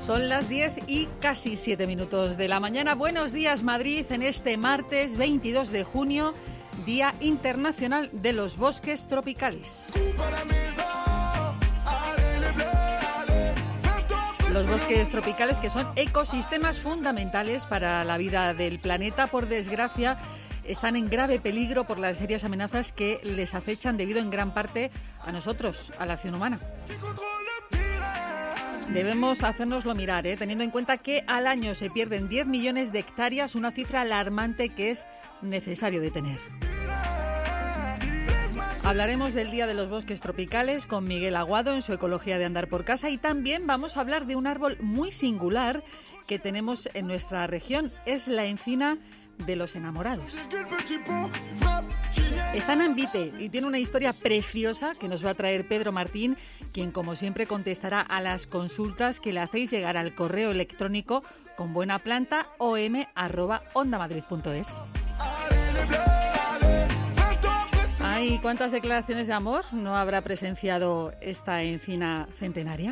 Son las 10 y casi 7 minutos de la mañana. Buenos días, Madrid, en este martes 22 de junio, Día Internacional de los Bosques Tropicales. Los bosques tropicales, que son ecosistemas fundamentales para la vida del planeta, por desgracia, están en grave peligro por las serias amenazas que les acechan debido en gran parte a nosotros, a la acción humana. Debemos hacérnoslo mirar, teniendo en cuenta que al año se pierden 10 millones de hectáreas, una cifra alarmante que es necesario detener. Hablaremos del Día de los Bosques Tropicales con Miguel Aguado en su Ecología de Andar por Casa, y también vamos a hablar de un árbol muy singular que tenemos en nuestra región. Es la encina de los enamorados. Está en Ambite y tiene una historia preciosa que nos va a traer Pedro Martín, quien como siempre contestará a las consultas que le hacéis llegar al correo electrónico con buenaplanta@ondamadrid.es. Ay, ¿cuántas declaraciones de amor no habrá presenciado esta encina centenaria?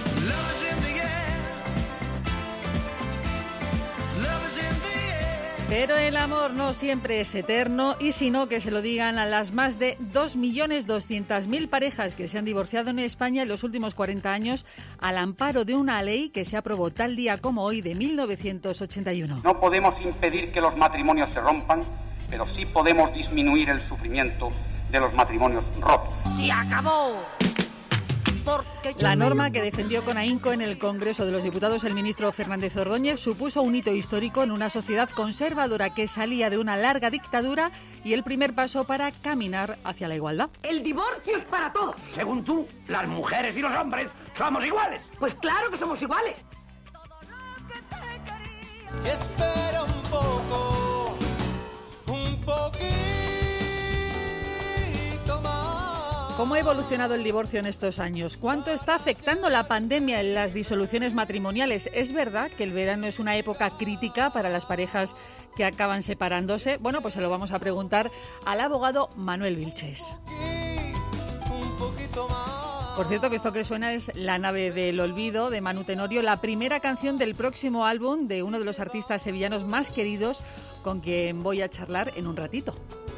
Pero el amor no siempre es eterno, y si no, que se lo digan a las más de 2.200.000 parejas que se han divorciado en España en los últimos 40 años al amparo de una ley que se aprobó tal día como hoy de 1981. No podemos impedir que los matrimonios se rompan, pero sí podemos disminuir el sufrimiento de los matrimonios rotos. ¡Se acabó! La norma que defendió con ahínco en el Congreso de los Diputados el ministro Fernández Ordóñez supuso un hito histórico en una sociedad conservadora que salía de una larga dictadura y el primer paso para caminar hacia la igualdad. El divorcio es para todos. Según tú, las mujeres y los hombres somos iguales. Pues claro que somos iguales. Espera un poco, un poquito más. ¿Cómo ha evolucionado el divorcio en estos años? ¿Cuánto está afectando la pandemia en las disoluciones matrimoniales? ¿Es verdad que el verano es una época crítica para las parejas que acaban separándose? Bueno, pues se lo vamos a preguntar al abogado Manuel Vilches. Por cierto, que esto que suena es La nave del olvido, de Manu Tenorio, la primera canción del próximo álbum de uno de los artistas sevillanos más queridos, con quien voy a charlar en un ratito.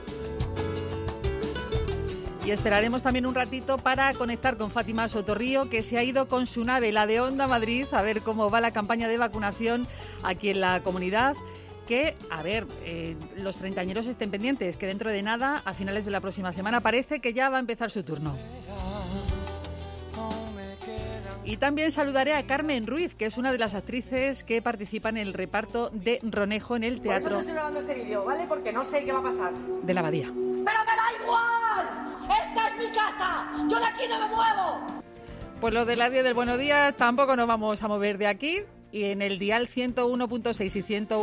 Y esperaremos también un ratito para conectar con Fátima Sotorrío, que se ha ido con su nave, la de Onda Madrid, a ver cómo va la campaña de vacunación aquí en la comunidad. Que, a ver, los treintañeros estén pendientes, que dentro de nada, a finales de la próxima semana, parece que ya va a empezar su turno. Y también saludaré a Carmen Ruiz, que es una de las actrices que participa en el reparto de Ronejo en el teatro. Por eso te estoy grabando este vídeo, ¿vale? Porque no sé qué va a pasar. De la Abadía. ¡Pero me da igual! ¡Esta es mi casa! ¡Yo de aquí no me muevo! Pues lo de la 10 del Buenos Días tampoco nos vamos a mover de aquí. Y en el dial 101.6 y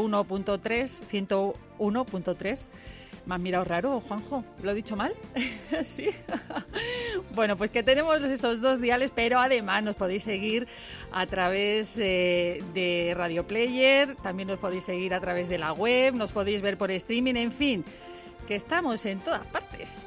101.3, me has mirado raro, Juanjo, ¿lo he dicho mal? Sí. Bueno, pues que tenemos esos dos diales, pero además nos podéis seguir a través de Radio Player, también nos podéis seguir a través de la web, nos podéis ver por streaming, en fin, que estamos en todas partes.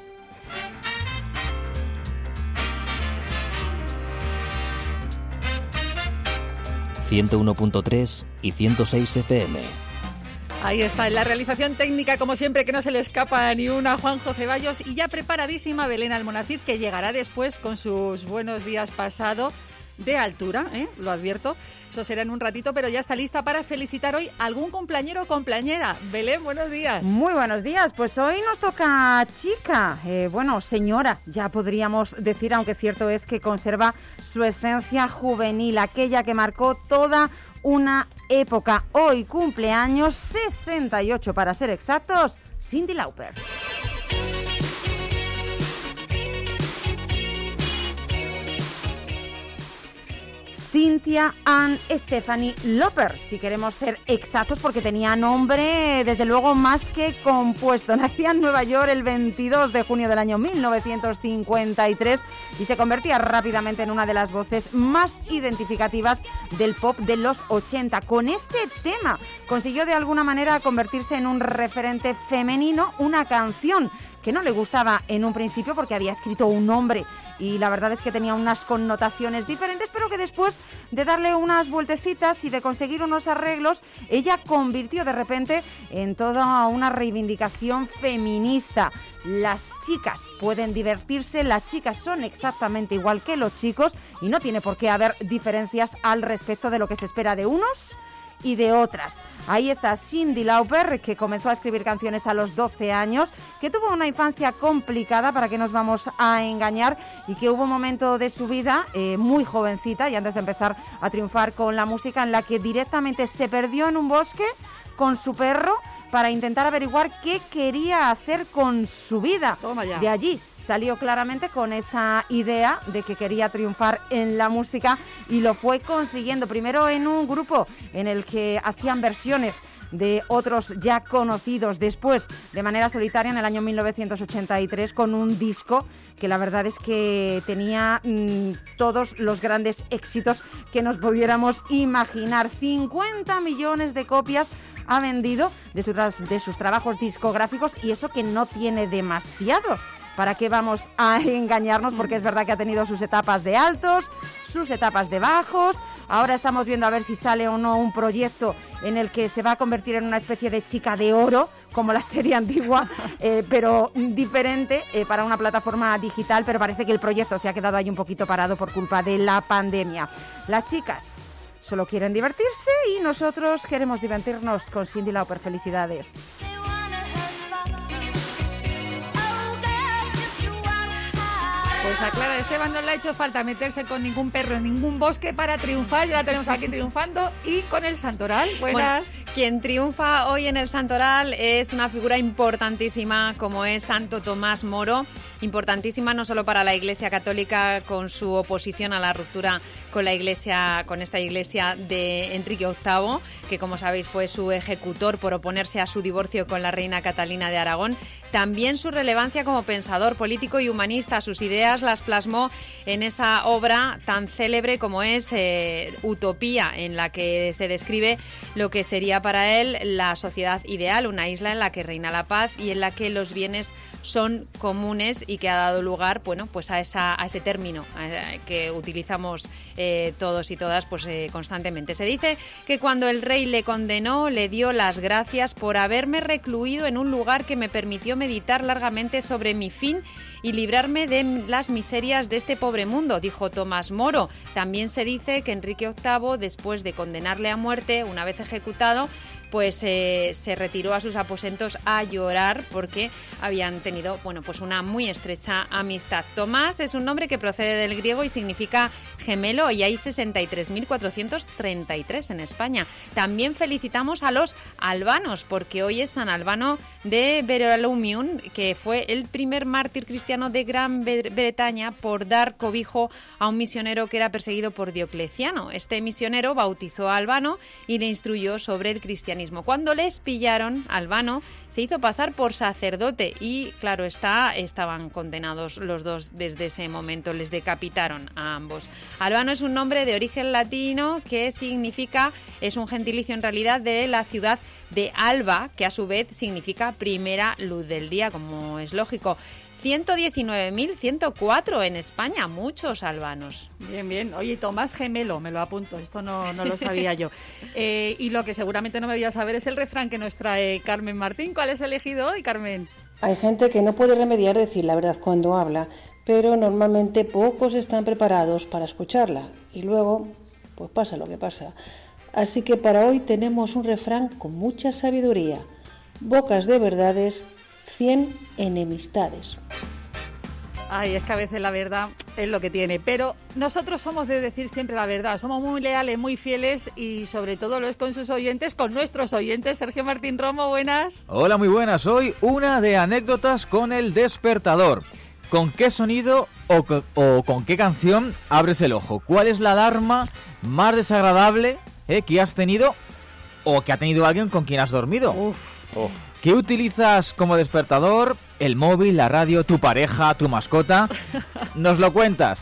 ...101.3 y 106 FM. Ahí está, en la realización técnica, como siempre, que no se le escapa ni una, Juanjo Ceballos, y ya preparadísima Belén Almonacid, que llegará después con sus buenos días pasado de altura, lo advierto. Eso será en un ratito, pero ya está lista para felicitar hoy a algún cumpleañero o cumpleañera. Belén, buenos días. Muy buenos días, pues hoy nos toca chica, señora, ya podríamos decir, aunque cierto es que conserva su esencia juvenil, aquella que marcó toda una época. Hoy cumpleaños, 68 para ser exactos, Cyndi Lauper. Cynthia Ann Stephanie Lauper, si queremos ser exactos, porque tenía nombre desde luego más que compuesto. Nacía en Nueva York el 22 de junio del año 1953 y se convertía rápidamente en una de las voces más identificativas del pop de los 80. Con este tema consiguió de alguna manera convertirse en un referente femenino, una canción que no le gustaba en un principio porque había escrito un hombre y la verdad es que tenía unas connotaciones diferentes, pero que después de darle unas vueltecitas y de conseguir unos arreglos, ella convirtió de repente en toda una reivindicación feminista. Las chicas pueden divertirse, las chicas son exactamente igual que los chicos y no tiene por qué haber diferencias al respecto de lo que se espera de unos y de otras. Ahí está Cyndi Lauper, que comenzó a escribir canciones a los 12 años, que tuvo una infancia complicada, para que nos vamos a engañar, y que hubo un momento de su vida muy jovencita, y antes de empezar a triunfar con la música, en la que directamente se perdió en un bosque con su perro para intentar averiguar qué quería hacer con su vida. Toma ya. De allí salió claramente con esa idea de que quería triunfar en la música y lo fue consiguiendo, primero en un grupo en el que hacían versiones de otros ya conocidos, después de manera solitaria en el año 1983 con un disco que la verdad es que tenía todos los grandes éxitos que nos pudiéramos imaginar. 50 millones de copias ha vendido de sus trabajos discográficos, y eso que no tiene demasiados. ¿Para qué vamos a engañarnos? Porque es verdad que ha tenido sus etapas de altos, sus etapas de bajos. Ahora estamos viendo a ver si sale o no un proyecto en el que se va a convertir en una especie de chica de oro, como la serie antigua, pero diferente, para una plataforma digital, pero parece que el proyecto se ha quedado ahí un poquito parado por culpa de la pandemia. Las chicas solo quieren divertirse y nosotros queremos divertirnos con Cyndi Lauper. Felicidades. Pues a Clara Esteban no le ha hecho falta meterse con ningún perro en ningún bosque para triunfar. Ya la tenemos aquí triunfando y con el Santoral. Buenas. Bueno, quien triunfa hoy en el Santoral es una figura importantísima como es Santo Tomás Moro. Importantísima no solo para la Iglesia Católica con su oposición a la ruptura con esta iglesia de Enrique VIII, que como sabéis fue su ejecutor por oponerse a su divorcio con la reina Catalina de Aragón. También su relevancia como pensador político y humanista. Sus ideas las plasmó en esa obra tan célebre como es Utopía, en la que se describe lo que sería para él la sociedad ideal, una isla en la que reina la paz y en la que los bienes son comunes, y que ha dado lugar, bueno, pues a ese término que utilizamos todos y todas pues constantemente. Se dice que cuando el rey le condenó, le dio las gracias por haberme recluido en un lugar que me permitió meditar largamente sobre mi fin y librarme de las miserias de este pobre mundo, dijo Tomás Moro. También se dice que Enrique VIII, después de condenarle a muerte, una vez ejecutado, pues se retiró a sus aposentos a llorar porque habían tenido, bueno, pues una muy estrecha amistad. Tomás es un nombre que procede del griego y significa gemelo, y hay 63.433 en España. También felicitamos a los albanos, porque hoy es San Albano de Verolumium, que fue el primer mártir cristiano de Gran Bretaña por dar cobijo a un misionero que era perseguido por Diocleciano. Este misionero bautizó a Albano y le instruyó sobre el cristianismo. Cuando les pillaron, Albano se hizo pasar por sacerdote y, claro está, estaban condenados los dos desde ese momento. Les decapitaron a ambos. Albano es un nombre de origen latino que significa, es un gentilicio en realidad de la ciudad de Alba, que a su vez significa primera luz del día, como es lógico. 119.104 en España, muchos albanos. Bien, bien. Oye, Tomás Gemelo, me lo apunto, esto no lo sabía yo. Y lo que seguramente no me voy a saber es el refrán que nos trae Carmen Martín. ¿Cuál has elegido hoy, Carmen? Hay gente que no puede remediar decir la verdad cuando habla, pero normalmente pocos están preparados para escucharla. Y luego, pues pasa lo que pasa. Así que para hoy tenemos un refrán con mucha sabiduría. Bocas de verdades, 100 enemistades. Ay, es que a veces la verdad es lo que tiene, pero nosotros somos de decir siempre la verdad, somos muy leales, muy fieles, y sobre todo lo es con sus oyentes, con nuestros oyentes. Sergio Martín Romo, buenas. Hola, muy buenas. Hoy una de anécdotas con el despertador. ¿Con qué sonido o con qué canción abres el ojo? ¿Cuál es la alarma más desagradable que has tenido o que ha tenido alguien con quien has dormido? ¿Qué utilizas como despertador? ¿El móvil, la radio, tu pareja, tu mascota? Nos lo cuentas.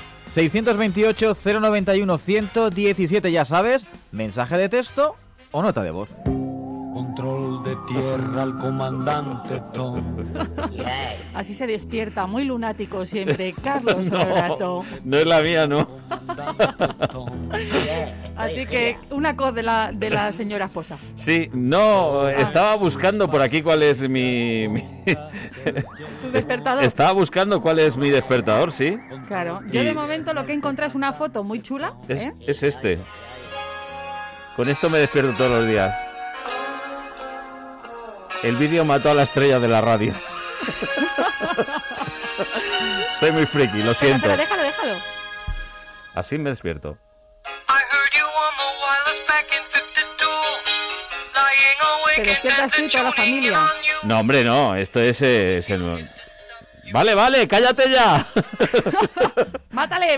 628-091-117, ya sabes, mensaje de texto o nota de voz. Control de tierra al comandante Tom. Así se despierta, muy lunático siempre, Carlos Honorato. No es la mía, ¿no? Así que una cosa de la señora esposa. Sí, no, estaba buscando por aquí cuál es mi... ¿Tu despertador? Estaba buscando cuál es mi despertador, sí. Claro, yo de momento lo que he encontrado es una foto muy chula. Es este. Con esto me despierto todos los días. El vídeo mató a la estrella de la radio. Soy muy friki, lo siento. Pero déjalo. Así me despierto. Te despiertas tú y toda la familia. No, hombre, no. Esto es el... Vale, cállate ya. Mátale.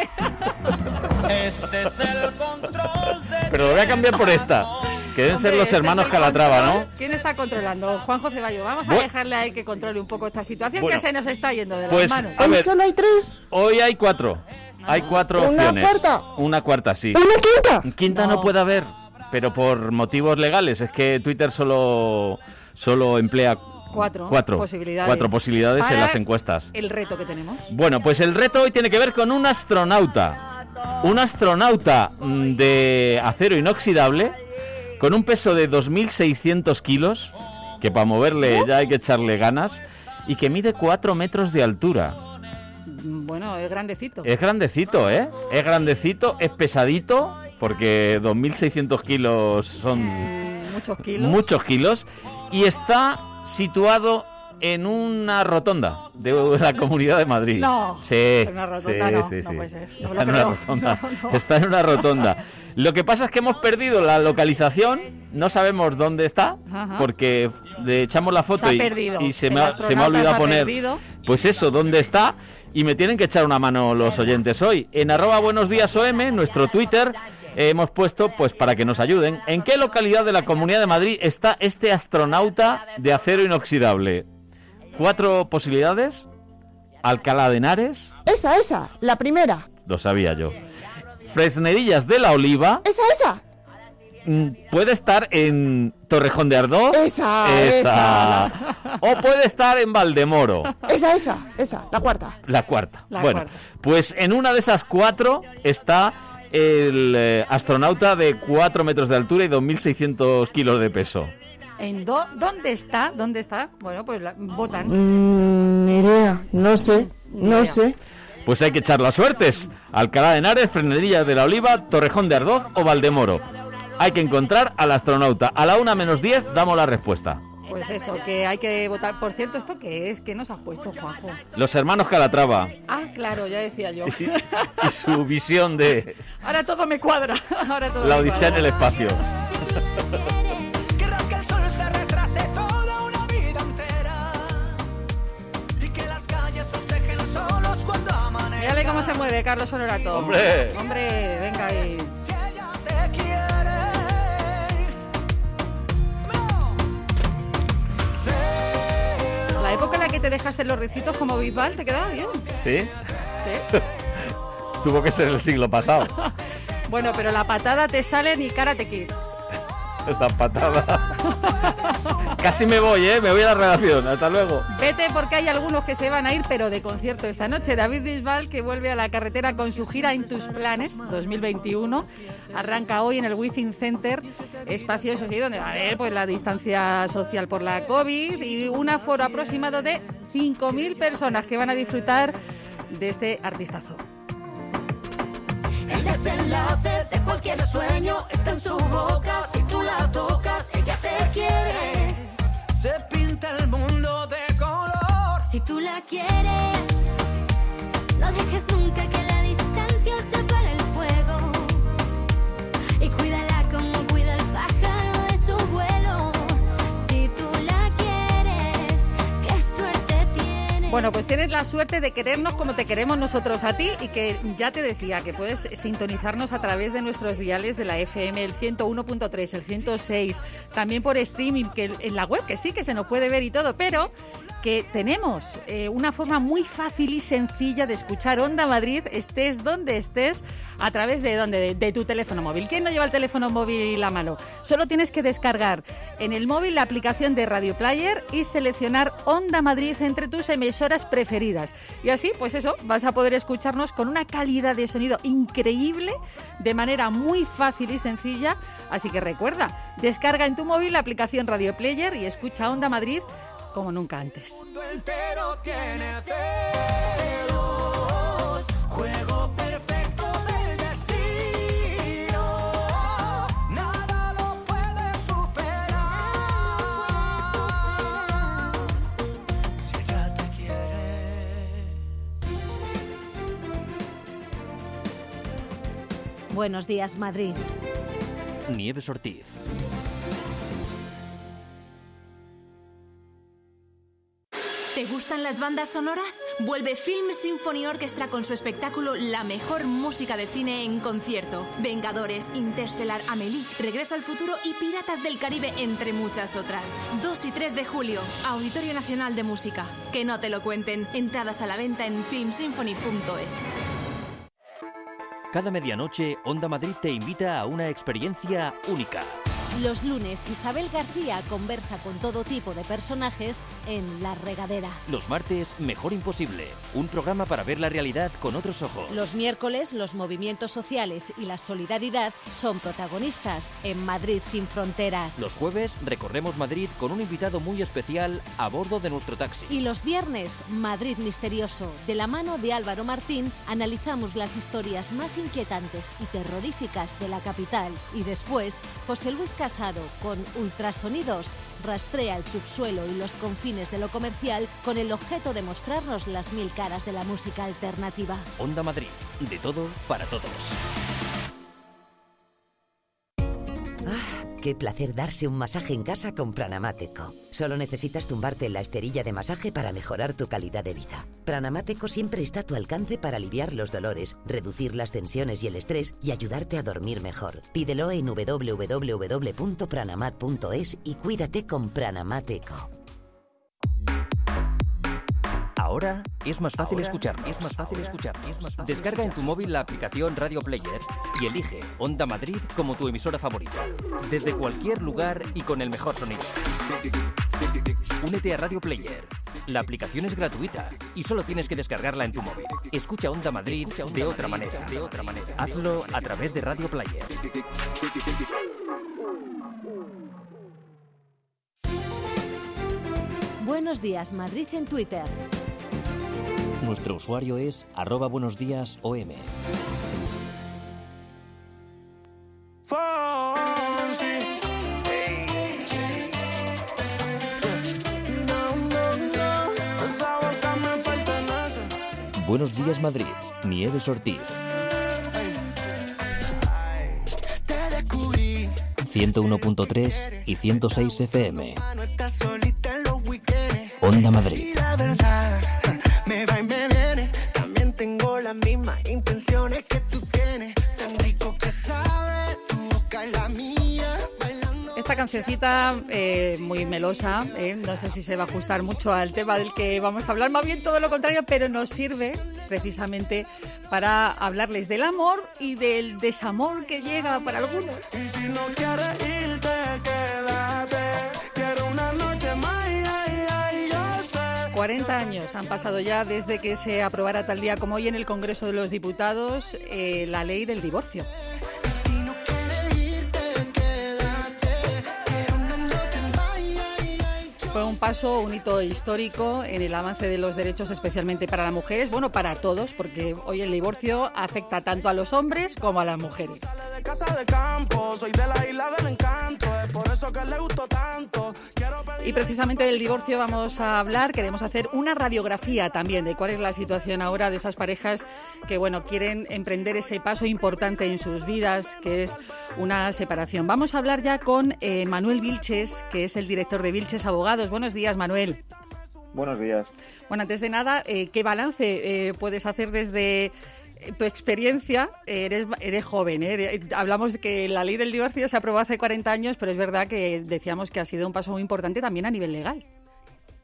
Este es el control de... Pero lo voy a cambiar por esta. Que deben ser los hermanos Calatrava, ¿no? ¿Quién está controlando? Juanjo Ceballos. Vamos a dejarle a él que controle un poco esta situación, que se nos está yendo de las manos. A ver, ¿solo hay 3? Hoy hay 4. Hay 4 opciones. Una cuarta, sí. ¿Una quinta? Quinta no puede haber, pero por motivos legales. Es que Twitter solo emplea 4 posibilidades en las encuestas. El reto que tenemos. Bueno, pues el reto hoy tiene que ver con un astronauta. Un astronauta de acero inoxidable con un peso de 2.600 kilos, que para moverle ya hay que echarle ganas, y que mide 4 metros de altura. Bueno, es grandecito. Es grandecito, ¿eh? Es grandecito, es pesadito, porque 2.600 kilos son... Muchos kilos. Y está situado en una rotonda de la Comunidad de Madrid. No, sí, en una rotonda sí. No puede ser. Está en una rotonda. Está en una rotonda. Lo que pasa es que hemos perdido la localización, no sabemos dónde está, porque le echamos la foto y se me ha olvidado poner, pues eso, dónde está, y me tienen que echar una mano los oyentes hoy. En @buenosdíasOM, nuestro Twitter, hemos puesto, pues para que nos ayuden, ¿en qué localidad de la Comunidad de Madrid está este astronauta de acero inoxidable? 4 posibilidades: Alcalá de Henares. Esa, la primera. Lo sabía yo. Fresnedillas de la Oliva. Esa. Puede estar en Torrejón de Ardoz. Esa. O puede estar en Valdemoro. Esa, la cuarta. La cuarta. Pues en una de esas 4 está el astronauta de 4 metros de altura y 2.600 kilos de peso. ¿Dónde está? Bueno, pues votan. Ni idea, no sé. Pues hay que echar las suertes. Alcalá de Henares, Fresnedillas de la Oliva, Torrejón de Ardoz o Valdemoro. Hay que encontrar al astronauta. A la 1:10 damos la respuesta. Pues eso, que hay que votar. Por cierto, ¿esto qué es? ¿Qué nos has puesto, Juanjo? Los hermanos Calatrava. Ah, claro, ya decía yo. Y su visión de... Ahora todo me cuadra. La odisea en el espacio. Mírale cómo se mueve Carlos Honorato. ¡Hombre, venga ahí! La época en la que te dejaste los ricitos como Bisbal, ¿te quedaba bien? ¿Sí? Tuvo que ser el siglo pasado. Bueno, pero la patada te sale ni Karate Kid. Esta patada. Casi me voy a la redacción. Hasta luego. Vete, porque hay algunos que se van a ir, pero de concierto esta noche. David Bisbal, que vuelve a la carretera con su gira En tus planes 2021. Arranca hoy en el Within Center, espacio, eso sí, donde va a haber pues la distancia social por la COVID y un aforo aproximado de 5.000 personas que van a disfrutar de este artistazo. El desenlace de cualquier sueño está en su boca. Si tú la tocas, ella te quiere. Se pinta el mundo de color. Si tú la quieres, no dejes nunca que la distancia se apague el fuego. Y cuídala como cuida el pájaro de su vuelo. Si tú la quieres, qué suerte tienes. Bueno, pues tienes la suerte de querernos como te queremos nosotros a ti, y que ya te decía que puedes sintonizarnos a través de nuestros diales de la FM, el 101.3, el 106, también por streaming, que en la web, que sí que se nos puede ver y todo, pero que tenemos una forma muy fácil y sencilla de escuchar Onda Madrid, estés donde estés, a través de tu teléfono móvil. ¿Quién no lleva el teléfono móvil a mano? Solo tienes que descargar en el móvil la aplicación de Radio Player y seleccionar Onda Madrid entre tus emisoras preferidas. Y así, pues eso, vas a poder escucharnos con una calidad de sonido increíble, de manera muy fácil y sencilla. Así que recuerda, descarga en tu móvil la aplicación Radio Player y escucha Onda Madrid como nunca antes. Juego perfecto del destino, nada lo puede superar. Si ella te quiere. Buenos días, Madrid. Nieves Ortiz. ¿Te gustan las bandas sonoras? Vuelve Film Symphony Orchestra con su espectáculo La mejor música de cine en concierto. Vengadores, Interstellar, Amélie, Regreso al futuro y Piratas del Caribe, entre muchas otras. 2 y 3 de julio, Auditorio Nacional de Música. Que no te lo cuenten. Entradas a la venta en filmsymphony.es. Cada medianoche, Onda Madrid te invita a una experiencia única. Los lunes, Isabel García conversa con todo tipo de personajes en La Regadera. Los martes, Mejor Imposible, un programa para ver la realidad con otros ojos. Los miércoles, los movimientos sociales y la solidaridad son protagonistas en Madrid sin fronteras. Los jueves, recorremos Madrid con un invitado muy especial a bordo de nuestro taxi. Y los viernes, Madrid Misterioso. De la mano de Álvaro Martín, analizamos las historias más inquietantes y terroríficas de la capital. Y después, José Luis Casado, con Ultrasonidos, rastrea el subsuelo y los confines de lo comercial con el objeto de mostrarnos las 1000 caras de la música alternativa. Onda Madrid, de todo para todos. Qué placer darse un masaje en casa con Pranamáteco. Solo necesitas tumbarte en la esterilla de masaje para mejorar tu calidad de vida. Pranamáteco siempre está a tu alcance para aliviar los dolores, reducir las tensiones y el estrés y ayudarte a dormir mejor. Pídelo en www.pranamat.es y cuídate con Pranamáteco. Ahora es más fácil escucharnos. Descarga en tu móvil la aplicación Radio Player y elige Onda Madrid como tu emisora favorita. Desde cualquier lugar y con el mejor sonido. Únete a Radio Player. La aplicación es gratuita y solo tienes que descargarla en tu móvil. Escucha Onda Madrid de otra manera. Hazlo a través de Radio Player. Buenos días, Madrid en Twitter. Nuestro usuario es @buenosdíasom. Buenos días, Madrid. Nieves Ortiz. 101.3 y 106 FM. Onda Madrid. Me va y me viene, también tengo las mismas intenciones que tú tienes, tan rico que sabe tu boca y la mía, bailando. Esta cancioncita muy melosa, no sé si se va a ajustar mucho al tema del que vamos a hablar, más bien todo lo contrario, pero nos sirve precisamente para hablarles del amor y del desamor que llega para algunos. Y si no quieres irte, quédate, quiero una noche más. 40 años han pasado ya desde que se aprobara tal día como hoy en el Congreso de los Diputados la ley del divorcio. Fue un paso, un hito histórico en el avance de los derechos, especialmente para las mujeres, bueno, para todos, porque hoy el divorcio afecta tanto a los hombres como a las mujeres. Y precisamente del divorcio vamos a hablar, queremos hacer una radiografía también de cuál es la situación ahora de esas parejas que, bueno, quieren emprender ese paso importante en sus vidas, que es una separación. Vamos a hablar ya con Manuel Vilches, que es el director de Vilches Abogados. Buenos días, Manuel. Buenos días. Bueno, antes de nada, ¿qué balance puedes hacer desde tu experiencia? Eres joven, hablamos de que la ley del divorcio se aprobó hace 40 años, pero es verdad que decíamos que ha sido un paso muy importante también a nivel legal.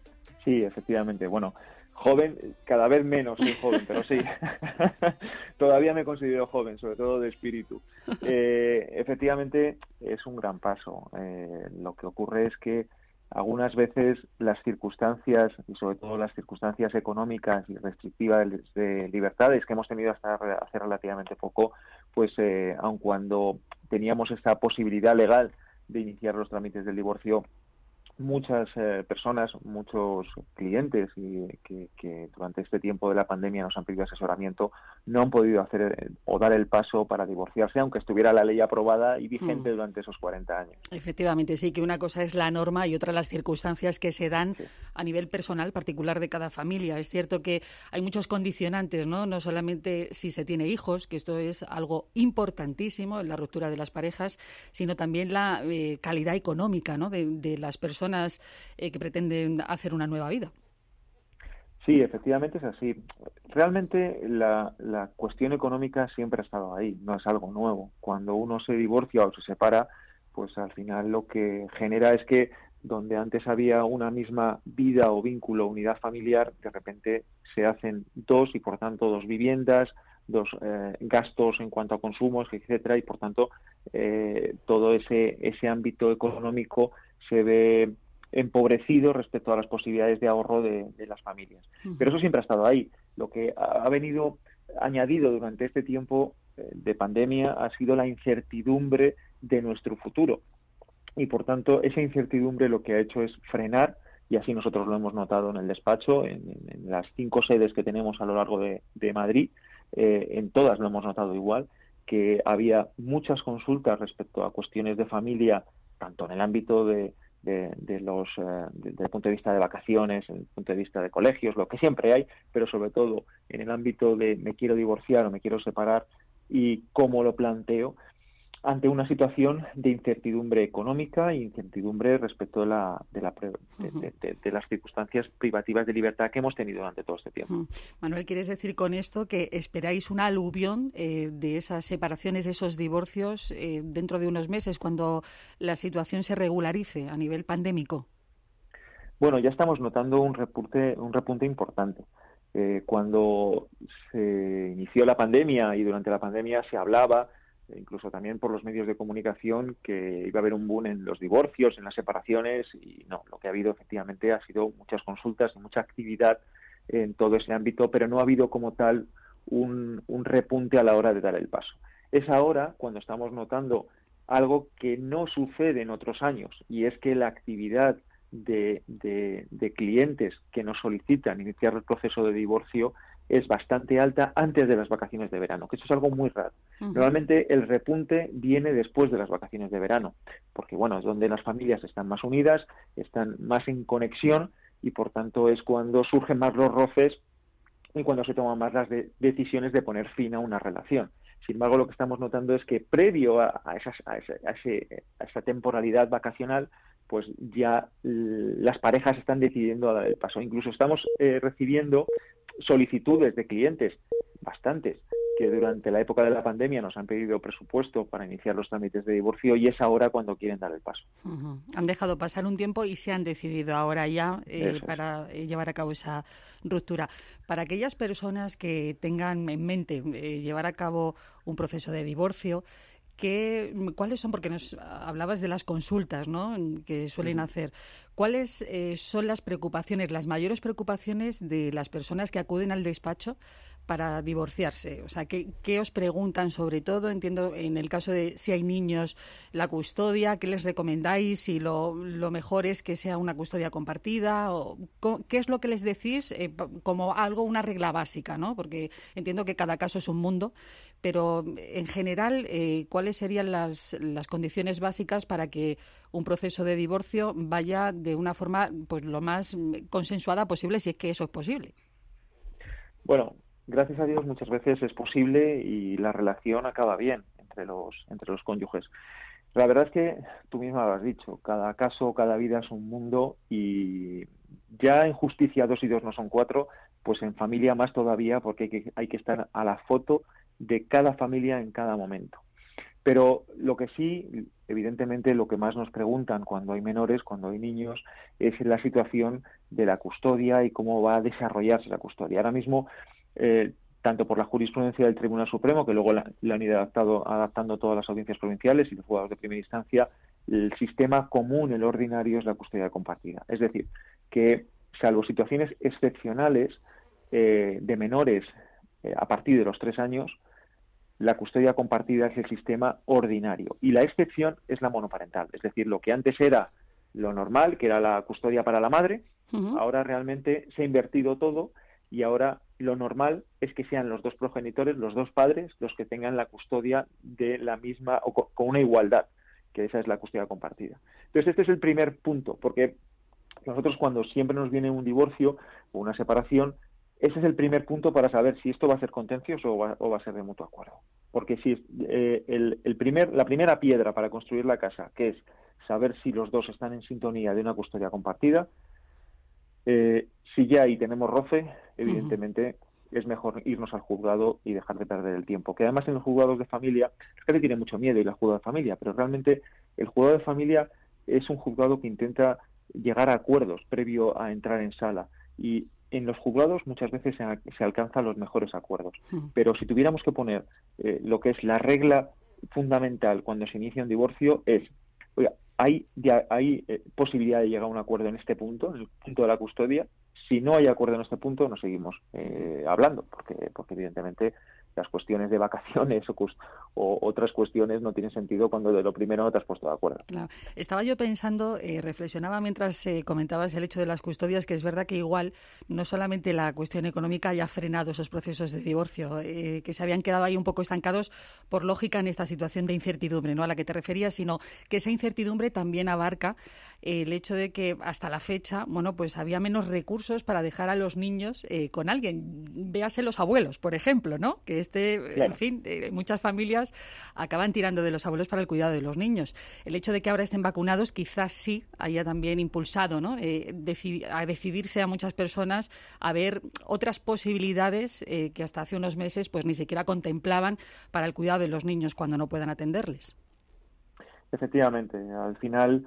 Sí, efectivamente. Bueno, joven, cada vez menos soy joven, pero sí, todavía me considero joven, sobre todo de espíritu. Efectivamente, es un gran paso. Lo que ocurre es que algunas veces las circunstancias, y sobre todo las circunstancias económicas y restrictivas de libertades que hemos tenido hasta hace relativamente poco, pues aun cuando teníamos esta posibilidad legal de iniciar los trámites del divorcio, muchas personas, muchos clientes que durante este tiempo de la pandemia nos han pedido asesoramiento, no han podido hacer o dar el paso para divorciarse, aunque estuviera la ley aprobada y vigente durante esos 40 años. Efectivamente, sí, que una cosa es la norma y otra las circunstancias que se dan a nivel personal, particular de cada familia. Es cierto que hay muchos condicionantes, ¿no? No solamente si se tiene hijos, que esto es algo importantísimo en la ruptura de las parejas, sino también la calidad económica, ¿no? de las personas que pretenden hacer una nueva vida. Sí, efectivamente es así. Realmente la cuestión económica siempre ha estado ahí, no es algo nuevo. Cuando uno se divorcia o se separa, pues al final lo que genera es que donde antes había una misma vida o vínculo, unidad familiar, de repente se hacen dos y por tanto dos viviendas, dos gastos en cuanto a consumos, etcétera, y por tanto todo ese ámbito económico se ve empobrecido respecto a las posibilidades de ahorro de las familias. Pero eso siempre ha estado ahí. Lo que ha venido añadido durante este tiempo de pandemia ha sido la incertidumbre de nuestro futuro. Y por tanto, esa incertidumbre lo que ha hecho es frenar, y así nosotros lo hemos notado en el despacho, en las 5 sedes que tenemos a lo largo de Madrid, en todas lo hemos notado igual, que había muchas consultas respecto a cuestiones de familia, tanto en el ámbito desde el punto de vista de vacaciones, desde el punto de vista de colegios, lo que siempre hay, pero sobre todo en el ámbito de me quiero divorciar o me quiero separar y cómo lo planteo, ante una situación de incertidumbre económica e incertidumbre respecto de las circunstancias privativas de libertad que hemos tenido durante todo este tiempo. Manuel, ¿quieres decir con esto que esperáis una aluvión de esas separaciones, de esos divorcios dentro de unos meses, cuando la situación se regularice a nivel pandémico? Bueno, ya estamos notando un repunte importante. Cuando se inició la pandemia y durante la pandemia se hablaba, incluso también por los medios de comunicación, que iba a haber un boom en los divorcios, en las separaciones, y no, lo que ha habido efectivamente ha sido muchas consultas y mucha actividad en todo ese ámbito, pero no ha habido como tal un repunte a la hora de dar el paso. Es ahora cuando estamos notando algo que no sucede en otros años, y es que la actividad de clientes que nos solicitan iniciar el proceso de divorcio es bastante alta antes de las vacaciones de verano, que eso es algo muy raro. Normalmente el repunte viene después de las vacaciones de verano, porque bueno, es donde las familias están más unidas, están más en conexión y por tanto es cuando surgen más los roces y cuando se toman más las decisiones de poner fin a una relación. Sin embargo, lo que estamos notando es que previo a esa temporalidad vacacional, pues ya las parejas están decidiendo a dar el paso. Incluso estamos recibiendo solicitudes de clientes, bastantes, que durante la época de la pandemia nos han pedido presupuesto para iniciar los trámites de divorcio y es ahora cuando quieren dar el paso. Han dejado pasar un tiempo y se han decidido ahora ya para llevar a cabo esa ruptura. Para aquellas personas que tengan en mente llevar a cabo un proceso de divorcio, ¿cuáles son? Porque nos hablabas de las consultas, ¿no?, que suelen hacer. ¿Cuáles son las preocupaciones, las mayores preocupaciones de las personas que acuden al despacho para divorciarse? O sea, ¿qué os preguntan sobre todo? Entiendo, en el caso de si hay niños, la custodia, ¿qué les recomendáis? Si lo mejor es que sea una custodia compartida, o ¿qué es lo que les decís como una regla básica, ¿no? Porque entiendo que cada caso es un mundo, pero en general, ¿cuáles serían las condiciones básicas para que un proceso de divorcio vaya de una forma pues lo más consensuada posible, si es que eso es posible? Bueno, gracias a Dios muchas veces es posible y la relación acaba bien entre los cónyuges. La verdad es que tú misma lo has dicho, cada caso, cada vida es un mundo y ya en justicia 2 y 2 no son 4, pues en familia más todavía, porque hay que estar a la foto de cada familia en cada momento. Pero lo que sí evidentemente lo que más nos preguntan cuando hay menores, cuando hay niños, es la situación de la custodia y cómo va a desarrollarse la custodia. Ahora mismo, tanto por la jurisprudencia del Tribunal Supremo, que luego la han ido adaptando todas las audiencias provinciales y los juzgados de primera instancia, el sistema común, el ordinario, es la custodia compartida. Es decir, que salvo situaciones excepcionales de menores a partir de los 3 años, la custodia compartida es el sistema ordinario. Y la excepción es la monoparental. Es decir, lo que antes era lo normal, que era la custodia para la madre, ahora realmente se ha invertido todo y ahora lo normal es que sean los dos progenitores, los dos padres, los que tengan la custodia de la misma o con una igualdad, que esa es la custodia compartida. Entonces, este es el primer punto, porque nosotros cuando siempre nos viene un divorcio o una separación, ese es el primer punto para saber si esto va a ser contencioso o va a ser de mutuo acuerdo. Porque si la primera piedra para construir la casa, que es saber si los dos están en sintonía de una custodia compartida, si ya ahí tenemos roce, evidentemente es mejor irnos al juzgado y dejar de perder el tiempo. Que además en los juzgados de familia, la gente tiene mucho miedo ir al juzgado de familia, pero realmente el juzgado de familia es un juzgado que intenta llegar a acuerdos previo a entrar en sala, y en los juzgados muchas veces se alcanzan los mejores acuerdos. Pero si tuviéramos que poner lo que es la regla fundamental cuando se inicia un divorcio es, oiga, hay posibilidad de llegar a un acuerdo en este punto, en el punto de la custodia. Si no hay acuerdo en este punto, no seguimos hablando, porque evidentemente las cuestiones de vacaciones o otras cuestiones no tienen sentido cuando de lo primero no te has puesto de acuerdo. Claro. Estaba yo pensando, reflexionaba mientras comentabas el hecho de las custodias, que es verdad que igual no solamente la cuestión económica haya frenado esos procesos de divorcio, que se habían quedado ahí un poco estancados por lógica en esta situación de incertidumbre, ¿no?, a la que te referías, sino que esa incertidumbre también abarca el hecho de que hasta la fecha, bueno, pues había menos recursos para dejar a los niños con alguien. Véase los abuelos, por ejemplo, ¿no?, que claro. En fin, muchas familias acaban tirando de los abuelos para el cuidado de los niños. El hecho de que ahora estén vacunados quizás sí haya también impulsado, ¿no?, a decidirse a muchas personas a ver otras posibilidades que hasta hace unos meses pues ni siquiera contemplaban para el cuidado de los niños cuando no puedan atenderles. Efectivamente, al final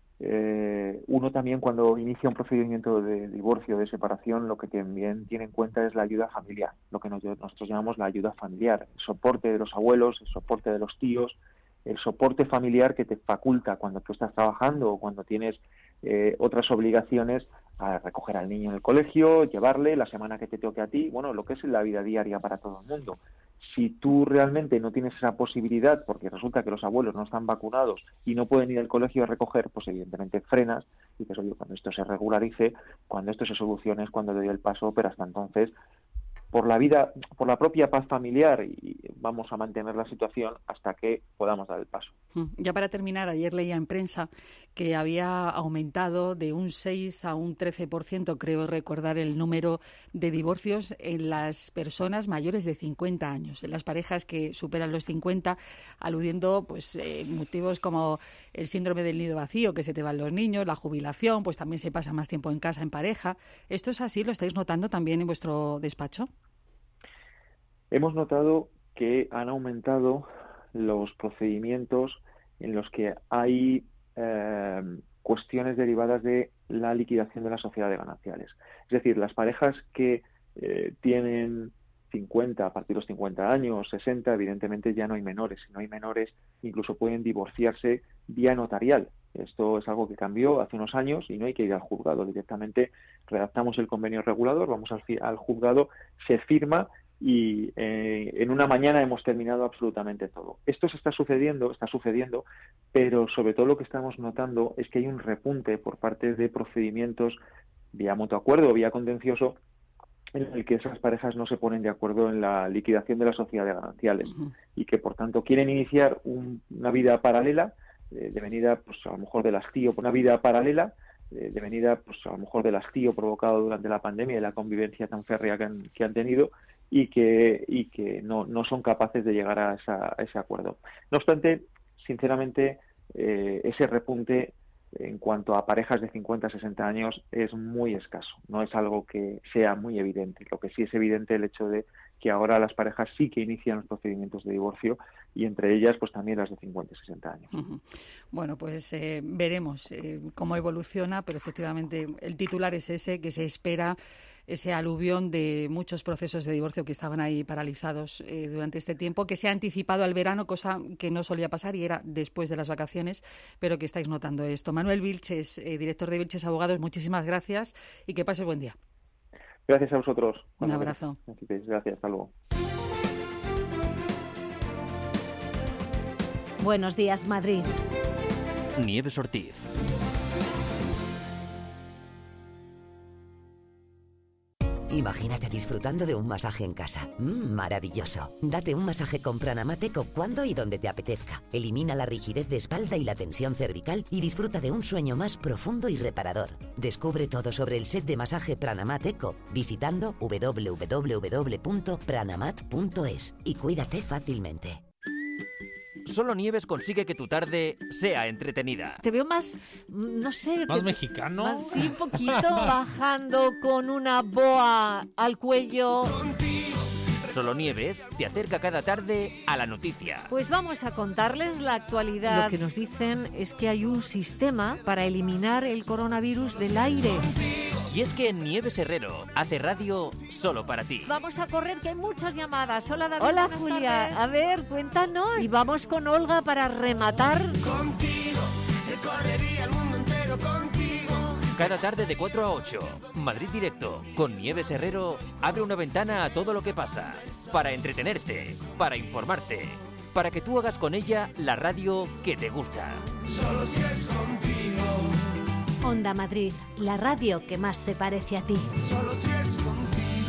uno también cuando inicia un procedimiento de divorcio, de separación, lo que también tiene en cuenta es la ayuda familiar, lo que nosotros llamamos la ayuda familiar, el soporte de los abuelos, el soporte de los tíos, el soporte familiar que te faculta cuando tú estás trabajando o cuando tienes otras obligaciones a recoger al niño en el colegio, llevarle la semana que te toque a ti, bueno, lo que es la vida diaria para todo el mundo. Si tú realmente no tienes esa posibilidad, porque resulta que los abuelos no están vacunados y no pueden ir al colegio a recoger, pues evidentemente frenas y dices, oye, cuando esto se regularice, cuando esto se solucione es cuando doy el paso, pero hasta entonces, por la propia paz familiar, y vamos a mantener la situación hasta que podamos dar el paso. Ya para terminar, ayer leía en prensa que había aumentado de un 6 a un 13%, creo recordar, el número de divorcios en las personas mayores de 50 años, en las parejas que superan los 50, aludiendo pues motivos como el síndrome del nido vacío, que se te van los niños, la jubilación, pues también se pasa más tiempo en casa en pareja. ¿Esto es así? ¿Lo estáis notando también en vuestro despacho? Hemos notado que han aumentado los procedimientos en los que hay cuestiones derivadas de la liquidación de la sociedad de gananciales. Es decir, las parejas que tienen 50, a partir de los 50 años, 60, evidentemente ya no hay menores. Si no hay menores, incluso pueden divorciarse vía notarial. Esto es algo que cambió hace unos años y no hay que ir al juzgado. Directamente redactamos el convenio regulador, vamos al juzgado, se firma y en una mañana hemos terminado absolutamente todo. Esto está sucediendo, pero sobre todo lo que estamos notando es que hay un repunte por parte de procedimientos vía mutuo acuerdo, vía contencioso, en el que esas parejas no se ponen de acuerdo en la liquidación de la sociedad de gananciales y que por tanto quieren iniciar una vida paralela, devenida pues a lo mejor del hastío, una vida paralela devenida pues a lo mejor del hastío provocado durante la pandemia y la convivencia tan férrea que han tenido, y que no son capaces de llegar a ese acuerdo. No obstante, sinceramente, ese repunte en cuanto a parejas de 50 a 60 años es muy escaso, no es algo que sea muy evidente. Lo que sí es evidente es el hecho de que ahora las parejas sí que inician los procedimientos de divorcio, y entre ellas pues también las de 50 y 60 años. Bueno, pues veremos cómo evoluciona, pero efectivamente el titular es ese, que se espera ese aluvión de muchos procesos de divorcio que estaban ahí paralizados durante este tiempo, que se ha anticipado al verano, cosa que no solía pasar y era después de las vacaciones, pero que estáis notando esto. Manuel Vilches, director de Vilches Abogados, muchísimas gracias y que pases buen día. Gracias a vosotros. Un abrazo. Gracias, hasta luego. Buenos días, Madrid. Nieves Ortiz. Imagínate disfrutando de un masaje en casa. Maravilloso. Date un masaje con Pranamateco cuando y donde te apetezca. Elimina la rigidez de espalda y la tensión cervical y disfruta de un sueño más profundo y reparador. Descubre todo sobre el set de masaje Pranamateco visitando www.pranamat.es y cuídate fácilmente. Solo Nieves consigue que tu tarde sea entretenida. Te veo más, no sé... ¿Más mexicano? Más, sí, un poquito, bajando con una boa al cuello. Solo Nieves te acerca cada tarde a la noticia. Pues vamos a contarles la actualidad. Lo que nos dicen es que hay un sistema para eliminar el coronavirus del aire. Y es que Nieves Herrero hace radio solo para ti. Vamos a correr, que hay muchas llamadas. Hola, David. Hola, Julia. Tardes. A ver, cuéntanos. Y vamos con Olga para rematar. Contigo, recorrería el mundo entero contigo. Cada tarde de 4 a 8, Madrid Directo, con Nieves Herrero, abre una ventana a todo lo que pasa. Para entretenerte, para informarte, para que tú hagas con ella la radio que te gusta. Solo si es contigo. Onda Madrid, la radio que más se parece a ti. Solo si es contigo.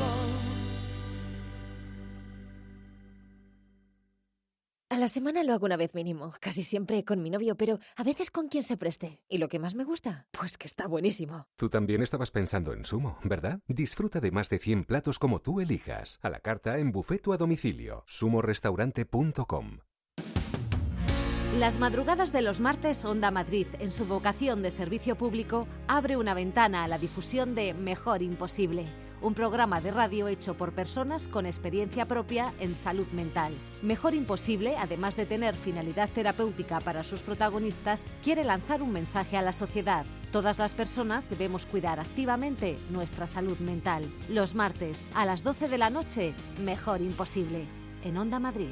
A la semana lo hago una vez mínimo, casi siempre con mi novio, pero a veces con quien se preste. ¿Y lo que más me gusta? Pues que está buenísimo. Tú también estabas pensando en Sumo, ¿verdad? Disfruta de más de 100 platos como tú elijas, a la carta, en buffet o a domicilio. sumorestaurante.com. Las madrugadas de los martes, Onda Madrid, en su vocación de servicio público, abre una ventana a la difusión de Mejor Imposible, un programa de radio hecho por personas con experiencia propia en salud mental. Mejor Imposible, además de tener finalidad terapéutica para sus protagonistas, quiere lanzar un mensaje a la sociedad. Todas las personas debemos cuidar activamente nuestra salud mental. Los martes, a las 12 de la noche, Mejor Imposible, en Onda Madrid.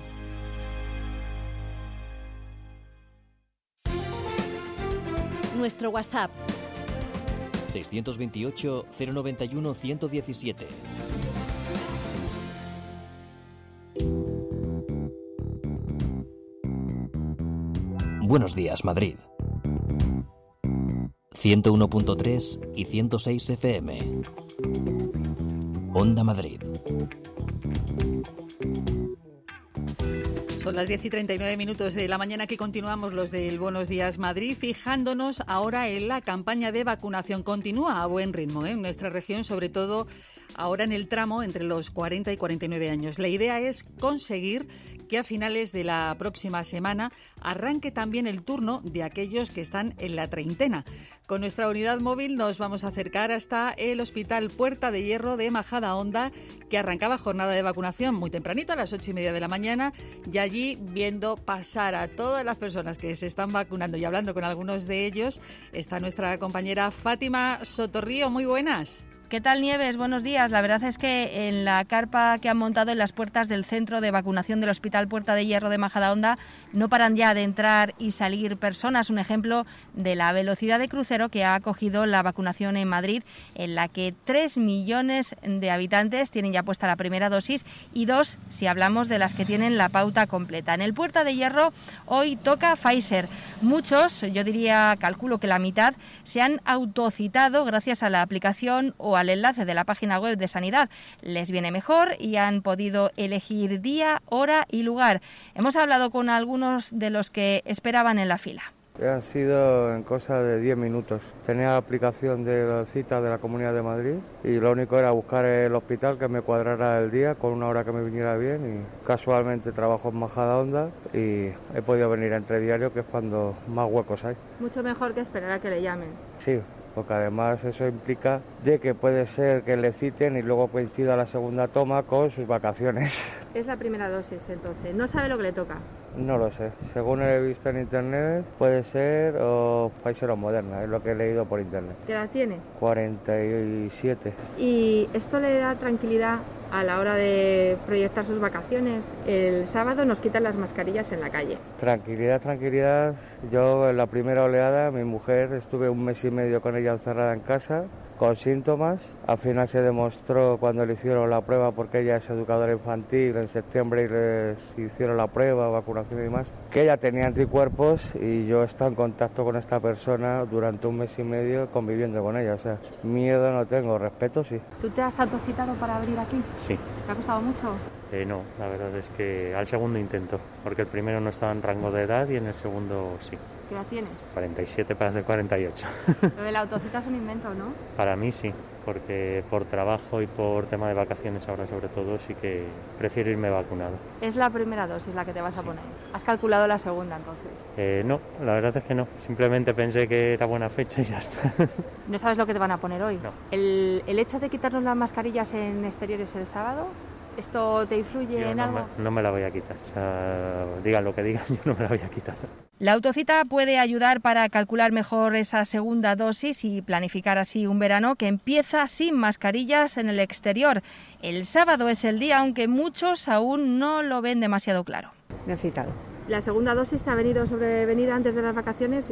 Nuestro WhatsApp 628 091 117. Buenos días, Madrid. 101.3 y 106 FM. Onda Madrid. Son las 10:39 de la mañana, que continuamos los del Buenos Días Madrid, fijándonos ahora en la campaña de vacunación. Continúa a buen ritmo en nuestra región, sobre todo ahora en el tramo entre los 40 y 49 años. La idea es conseguir que a finales de la próxima semana arranque también el turno de aquellos que están en la treintena. Con nuestra unidad móvil nos vamos a acercar hasta el Hospital Puerta de Hierro de Majadahonda, que arrancaba jornada de vacunación muy tempranito, a las 8:30 de la mañana, y allí, viendo pasar a todas las personas que se están vacunando y hablando con algunos de ellos, está nuestra compañera Fátima Sotorrío. Muy buenas. ¿Qué tal, Nieves? Buenos días. La verdad es que en la carpa que han montado en las puertas del centro de vacunación del Hospital Puerta de Hierro de Majadahonda no paran ya de entrar y salir personas. Un ejemplo de la velocidad de crucero que ha acogido la vacunación en Madrid, en la que 3 millones de habitantes tienen ya puesta la primera dosis y 2 si hablamos de las que tienen la pauta completa. En el Puerta de Hierro hoy toca Pfizer. Muchos, yo diría, calculo que la mitad, se han autocitado gracias a la aplicación o al enlace de la página web de Sanidad. Les viene mejor y han podido elegir día, hora y lugar. Hemos hablado con algunos de los que esperaban en la fila. Han sido en cosa de 10 minutos. Tenía la aplicación de la cita de la Comunidad de Madrid y lo único era buscar el hospital que me cuadrara el día con una hora que me viniera bien, y casualmente trabajo en Majadahonda y he podido venir a Entrediario, que es cuando más huecos hay. Mucho mejor que esperar a que le llamen. Sí, porque además eso implica de que puede ser que le citen y luego coincida la segunda toma con sus vacaciones. Es la primera dosis, entonces. ¿No sabe lo que le toca? No lo sé. Según he visto en internet, puede ser o Pfizer o Moderna, es lo que he leído por internet. ¿Qué edad tiene? 47. ¿Y esto le da tranquilidad a la hora de proyectar sus vacaciones? El sábado nos quitan las mascarillas en la calle. Tranquilidad. Yo en la primera oleada, mi mujer, estuve 1 mes y medio con ella encerrada en casa, con síntomas. Al final se demostró cuando le hicieron la prueba, porque ella es educadora infantil, en septiembre y les hicieron la prueba, vacunación y demás, que ella tenía anticuerpos y yo he estado en contacto con esta persona durante 1 mes y medio conviviendo con ella. O sea, miedo no tengo, respeto sí. ¿Tú te has autocitado para abrir aquí? Sí. ¿Te ha costado mucho? No, la verdad es que al segundo intento, porque el primero no estaba en rango de edad y en el segundo sí. ¿Qué edad tienes? 47 para hacer 48. Lo de la autocita es un invento, ¿no? Para mí sí, porque por trabajo y por tema de vacaciones ahora sobre todo sí que prefiero irme vacunado. Es la primera dosis la que te vas a poner. ¿Has calculado la segunda entonces? No, la verdad es que no. Simplemente pensé que era buena fecha y ya está. ¿No sabes lo que te van a poner hoy? No. ¿El hecho de quitarnos las mascarillas en exteriores el sábado, esto te influye en algo? No me la voy a quitar. O sea, digan lo que digan, yo no me la voy a quitar. La autocita puede ayudar para calcular mejor esa segunda dosis y planificar así un verano que empieza sin mascarillas en el exterior. El sábado es el día, aunque muchos aún no lo ven demasiado claro. Me han citado. La segunda dosis te ha venido sobrevenida antes de las vacaciones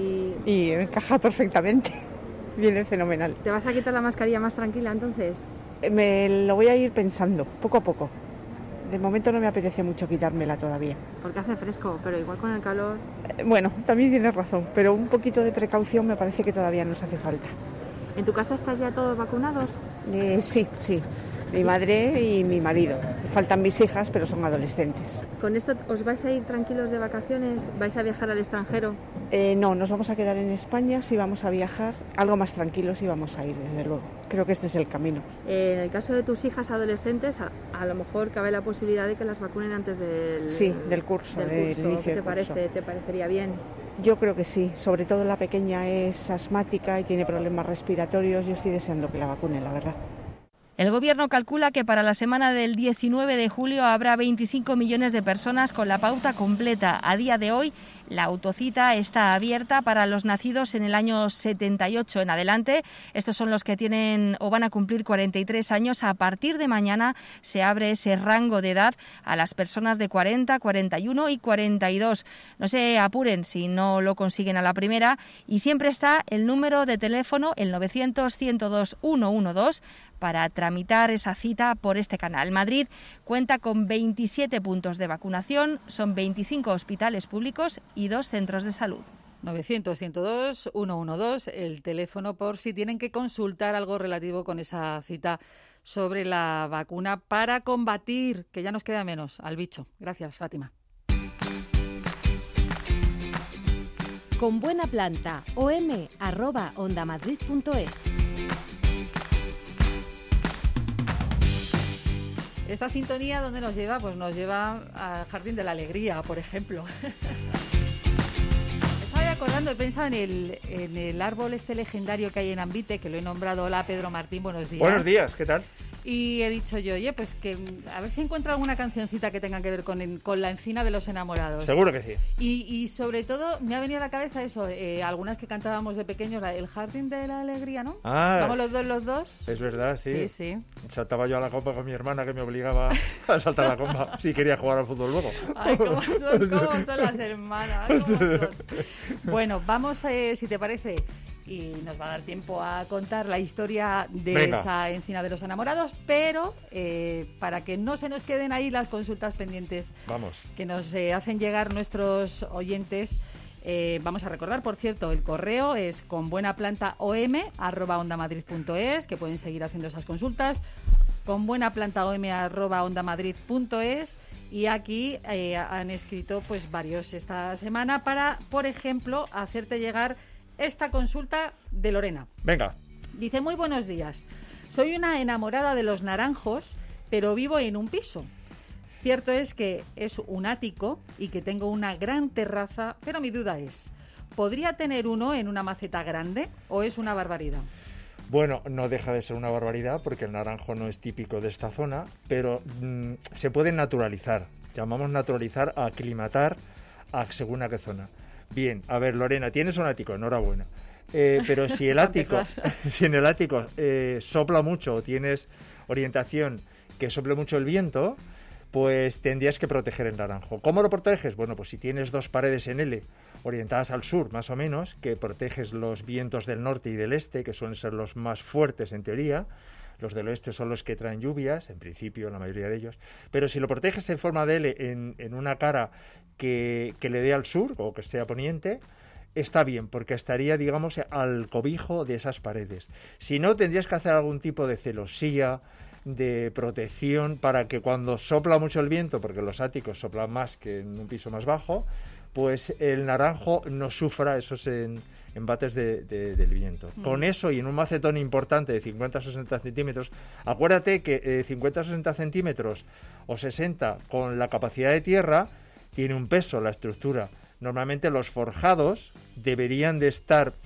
y encaja perfectamente. Viene fenomenal. ¿Te vas a quitar la mascarilla más tranquila entonces? Me lo voy a ir pensando, poco a poco. De momento no me apetece mucho quitármela todavía. Porque hace fresco, pero igual con el calor... Bueno, también tienes razón, pero un poquito de precaución me parece que todavía nos hace falta. ¿En tu casa estás ya todos vacunados? Sí. Mi madre y mi marido. Faltan mis hijas, pero son adolescentes. ¿Con esto os vais a ir tranquilos de vacaciones? ¿Vais a viajar al extranjero? No, nos vamos a quedar en España. Si vamos a viajar, algo más tranquilos y vamos a ir, desde luego. Creo que este es el camino. En el caso de tus hijas adolescentes, a lo mejor cabe la posibilidad de que las vacunen antes del curso, del inicio del curso. ¿Te parecería bien? Yo creo que sí, sobre todo la pequeña es asmática y tiene problemas respiratorios. Yo estoy deseando que la vacunen, la verdad. El Gobierno calcula que para la semana del 19 de julio habrá 25 millones de personas con la pauta completa. A día de hoy, la autocita está abierta para los nacidos en el año 78 en adelante. Estos son los que tienen o van a cumplir 43 años. A partir de mañana se abre ese rango de edad a las personas de 40, 41 y 42. No se apuren si no lo consiguen a la primera. Y siempre está el número de teléfono, el 900-102-112, para tramitar esa cita por este canal. Madrid cuenta con 27 puntos de vacunación, son 25 hospitales públicos y 2 centros de salud. 900-102-112, el teléfono por si tienen que consultar algo relativo con esa cita sobre la vacuna para combatir, que ya nos queda menos, al bicho. Gracias, Fátima. Con buena planta, om@ondamadrid.es. Esta sintonía, ¿dónde nos lleva? Pues nos lleva al Jardín de la Alegría, por ejemplo. Estaba acordando, he pensado en el árbol este legendario que hay en Ambite, que lo he nombrado. Hola, Pedro Martín, buenos días. Buenos días, ¿qué tal? Y he dicho yo, oye, pues que a ver si encuentro alguna cancioncita que tenga que ver con la encina de los enamorados. Seguro que sí. Y sobre todo me ha venido a la cabeza eso, algunas que cantábamos de pequeños, el Jardín de la Alegría, ¿no? Ah, ¿Vamos los dos? Es verdad, sí. Sí. Saltaba yo a la comba con mi hermana, que me obligaba a saltar a la comba si quería jugar al fútbol luego. Ay, ¿cómo son las hermanas? ¿Cómo son? Bueno, vamos, si te parece, y nos va a dar tiempo a contar la historia de esa encina de los enamorados, pero para que no se nos queden ahí las consultas pendientes que nos hacen llegar nuestros oyentes, vamos a recordar, por cierto, el correo es conbuenaplantaom@ondamadrid.es, que pueden seguir haciendo esas consultas, conbuenaplantaom@ondamadrid.es. Y aquí han escrito pues varios esta semana para, por ejemplo, hacerte llegar esta consulta de Lorena. Venga. Dice, muy buenos días. Soy una enamorada de los naranjos, pero vivo en un piso. Cierto es que es un ático y que tengo una gran terraza, pero mi duda es, ¿podría tener uno en una maceta grande o es una barbaridad? Bueno, no deja de ser una barbaridad porque el naranjo no es típico de esta zona, pero se puede naturalizar. Llamamos naturalizar a aclimatar a según a qué zona. Bien, a ver, Lorena, tienes un ático, enhorabuena. Pero si el ático, si en el ático sopla mucho o tienes orientación que sople mucho el viento, pues tendrías que proteger el naranjo. ¿Cómo lo proteges? Bueno, pues si tienes 2 paredes en L orientadas al sur, más o menos, que proteges los vientos del norte y del este, que suelen ser los más fuertes en teoría. Los del oeste son los que traen lluvias, en principio, la mayoría de ellos. Pero si lo proteges en forma de L en una cara que le dé al sur o que esté a poniente, está bien, porque estaría, digamos, al cobijo de esas paredes. Si no, tendrías que hacer algún tipo de celosía, de protección, para que cuando sopla mucho el viento, porque los áticos soplan más que en un piso más bajo, pues el naranjo no sufra esos embates del viento. Con eso y en un macetón importante de 50 a 60 centímetros, acuérdate que 50 a 60 centímetros o 60 con la capacidad de tierra tiene un peso la estructura. Normalmente los forjados deberían de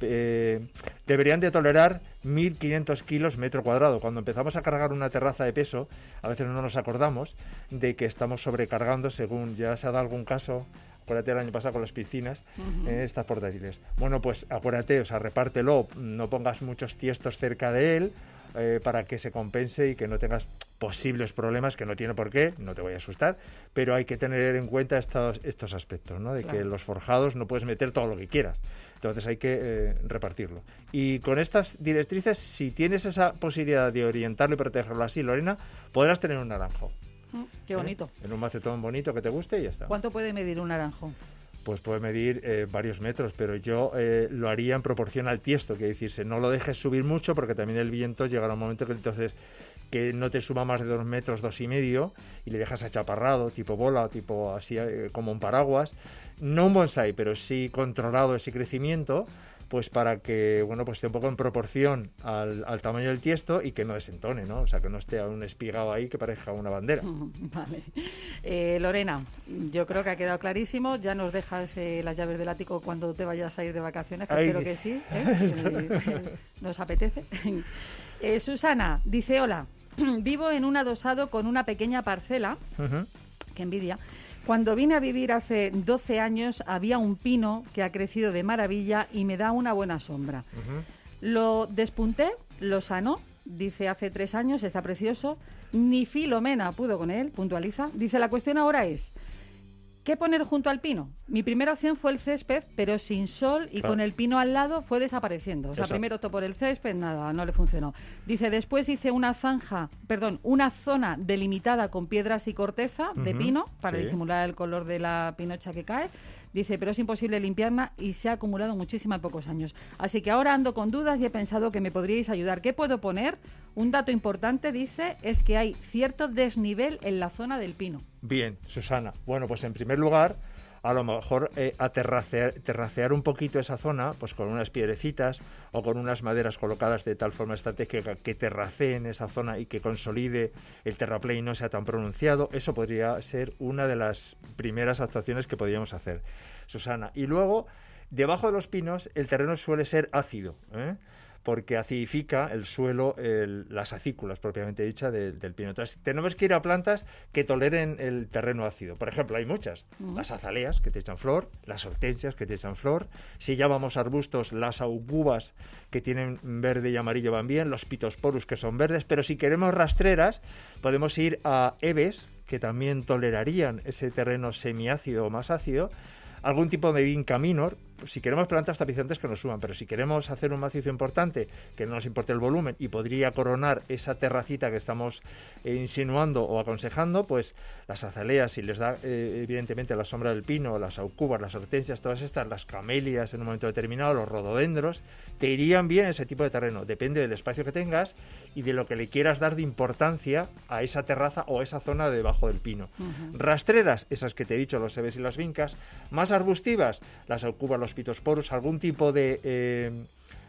tolerar 1.500 kilos metro cuadrado. Cuando empezamos a cargar una terraza de peso, a veces no nos acordamos de que estamos sobrecargando según ya se ha dado algún caso. Acuérdate el año pasado con las piscinas, estas portátiles. Bueno, pues acuérdate, o sea, repártelo, no pongas muchos tiestos cerca de él para que se compense y que no tengas posibles problemas, que no tiene por qué, no te voy a asustar, pero hay que tener en cuenta estos aspectos, ¿no? De claro, que los forjados no puedes meter todo lo que quieras, entonces hay que repartirlo. Y con estas directrices, si tienes esa posibilidad de orientarlo y protegerlo así, Lorena, podrás tener un naranjo. Qué bonito. En un macetón bonito que te guste y ya está. ¿Cuánto puede medir un naranjo? Pues puede medir varios metros, pero yo lo haría en proporción al tiesto, que decirse, no lo dejes subir mucho porque también el viento llegará un momento que entonces que no te suba más de 2 metros, 2,5 y le dejas achaparrado, tipo bola, tipo así como un paraguas. No un bonsái, pero sí controlado ese crecimiento, pues para que, bueno, pues esté un poco en proporción al tamaño del tiesto y que no desentone, ¿no? O sea, que no esté un espigado ahí que parezca una bandera. Vale. Lorena, yo creo que ha quedado clarísimo. Ya nos dejas las llaves del ático cuando te vayas a ir de vacaciones, que espero que sí, nos apetece. Susana dice, hola, vivo en un adosado con una pequeña parcela, qué envidia. Cuando vine a vivir hace 12 años había un pino que ha crecido de maravilla y me da una buena sombra. Lo despunté, lo sanó, dice hace 3 años, está precioso. Ni Filomena pudo con él, puntualiza. Dice, la cuestión ahora es, ¿qué poner junto al pino? Mi primera opción fue el césped, pero sin sol y con el pino al lado fue desapareciendo. O sea, primero optó por el césped, nada, no le funcionó. Dice, después hice una zona delimitada con piedras y corteza de pino para disimular el color de la pinocha que cae. Dice, pero es imposible limpiarla y se ha acumulado muchísima en pocos años. Así que ahora ando con dudas y he pensado que me podríais ayudar. ¿Qué puedo poner? Un dato importante, dice, es que hay cierto desnivel en la zona del pino. Bien, Susana. Bueno, pues en primer lugar, a lo mejor terracear un poquito esa zona, pues con unas piedrecitas o con unas maderas colocadas de tal forma estratégica que terraceen esa zona y que consolide el terraplén y no sea tan pronunciado. Eso podría ser una de las primeras actuaciones que podríamos hacer, Susana. Y luego, debajo de los pinos, el terreno suele ser ácido, porque acidifica el suelo, las acículas propiamente dicha del pino. Entonces, tenemos que ir a plantas que toleren el terreno ácido. Por ejemplo, hay muchas. Las azaleas, que te echan flor, las hortensias, que te echan flor. Si ya vamos a arbustos, las aucubas, que tienen verde y amarillo, van bien. Los pitosporus, que son verdes. Pero si queremos rastreras, podemos ir a heves, que también tolerarían ese terreno semiácido o más ácido. Algún tipo de vinca minor, si queremos plantas tapizantes que nos suban, pero si queremos hacer un macizo importante, que no nos importe el volumen y podría coronar esa terracita que estamos insinuando o aconsejando, pues las azaleas, si les da evidentemente la sombra del pino, las aucubas, las hortensias, todas estas, las camelias en un momento determinado, los rododendros, te irían bien ese tipo de terreno. Depende del espacio que tengas y de lo que le quieras dar de importancia a esa terraza o a esa zona debajo del pino. Rastreras, esas que te he dicho, los heves y las vincas. Más arbustivas, las aucubas, los pitosporus, algún tipo de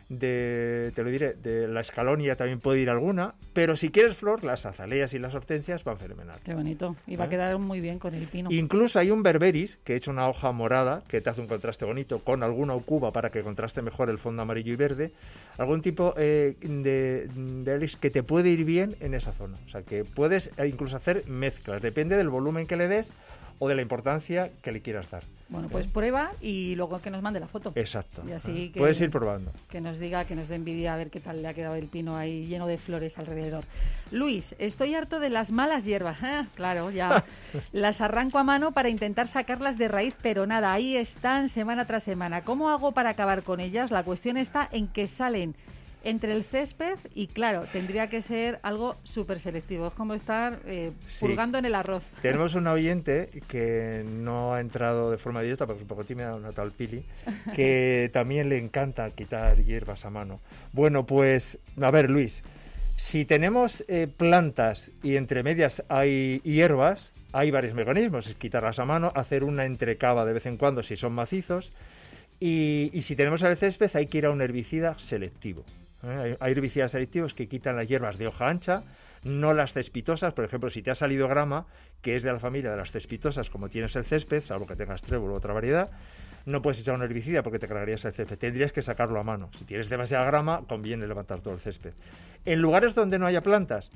te lo diré, de la escalonia también puede ir alguna, pero si quieres flor, las azaleas y las hortensias van fenomenal. Qué bonito, y va a quedar muy bien con el pino. Incluso hay un berberis que he hecho una hoja morada que te hace un contraste bonito con alguna aucuba para que contraste mejor el fondo amarillo y verde, algún tipo de elis que te puede ir bien en esa zona, o sea que puedes incluso hacer mezclas, depende del volumen que le des o de la importancia que le quieras dar. Bueno, pues prueba y luego que nos mande la foto. Exacto. Y así que, puedes ir probando. Que nos diga, que nos dé envidia a ver qué tal le ha quedado el pino ahí lleno de flores alrededor. Luis, estoy harto de las malas hierbas. Claro, ya. Las arranco a mano para intentar sacarlas de raíz, pero nada, ahí están semana tras semana. ¿Cómo hago para acabar con ellas? La cuestión está en que salen entre el césped y, claro, tendría que ser algo súper selectivo. Es como estar purgando en el arroz. Tenemos una oyente que no ha entrado de forma directa, porque es un poco tímida, una tal Pili, que también le encanta quitar hierbas a mano. Bueno, pues, a ver, Luis, si tenemos plantas y entre medias hay hierbas, hay varios mecanismos. Es quitarlas a mano, hacer una entrecava de vez en cuando si son macizos, y si tenemos el césped hay que ir a un herbicida selectivo. Hay herbicidas selectivos que quitan las hierbas de hoja ancha, no las cespitosas. Por ejemplo, si te ha salido grama, que es de la familia de las cespitosas, como tienes el césped, salvo que tengas trébol u otra variedad, no puedes echar un herbicida porque te cargarías el césped. Tendrías que sacarlo a mano. Si tienes demasiada grama, conviene levantar todo el césped. En lugares donde no haya plantas,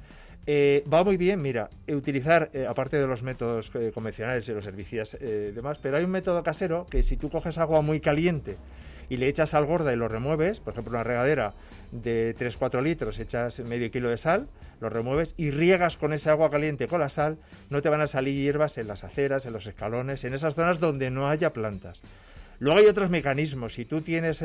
va muy bien, mira, utilizar, aparte de los métodos convencionales y los herbicidas demás, pero hay un método casero que si tú coges agua muy caliente y le echas sal gorda y lo remueves, por ejemplo, una regadera de 3-4 litros, echas medio kilo de sal, lo remueves y riegas con esa agua caliente con la sal, no te van a salir hierbas en las aceras, en los escalones, en esas zonas donde no haya plantas. Luego hay otros mecanismos. Si tú tienes